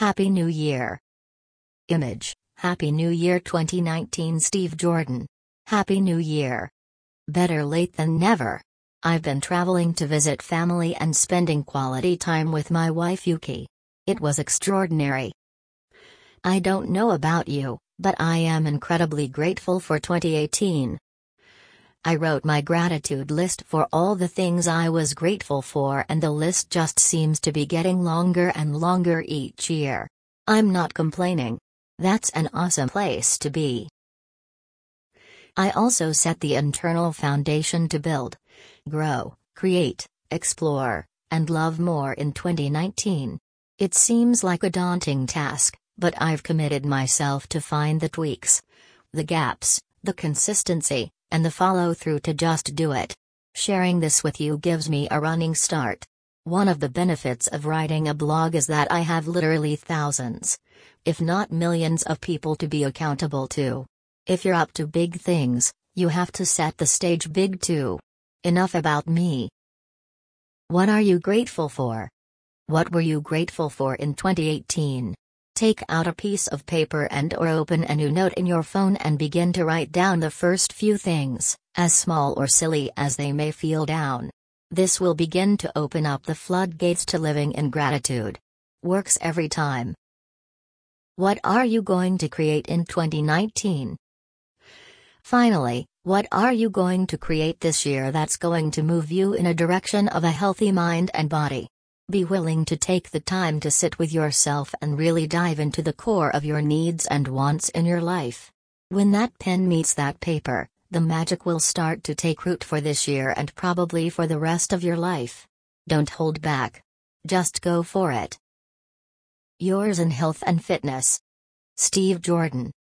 Happy New Year. Image, Happy New Year 2019 Steve Jordan. Happy New Year. Better late than never. I've been traveling to visit family and spending quality time with my wife Yuki. It was extraordinary. I don't know about you, but I am incredibly grateful for 2018. I wrote my gratitude list for all the things I was grateful for, and the list just seems to be getting longer and longer each year. I'm not complaining. That's an awesome place to be. I also set the internal foundation to build, grow, create, explore, and love more in 2019. It seems like a daunting task, but I've committed myself to find the tweaks, the gaps, the consistency, and the follow-through to just do it. Sharing this with you gives me a running start. One of the benefits of writing a blog is that I have literally thousands, if not millions of people to be accountable to. If you're up to big things, you have to set the stage big too. Enough about me. What are you grateful for? What were you grateful for in 2018? Take out a piece of paper and/or open a new note in your phone and begin to write down the first few things, as small or silly as they may feel down. This will begin to open up the floodgates to living in gratitude. Works every time. What are you going to create in 2019? Finally, what are you going to create this year that's going to move you in a direction of a healthy mind and body? Be willing to take the time to sit with yourself and really dive into the core of your needs and wants in your life. When that pen meets that paper, the magic will start to take root for this year and probably for the rest of your life. Don't hold back. Just go for it. Yours in health and fitness. Steve Jordan.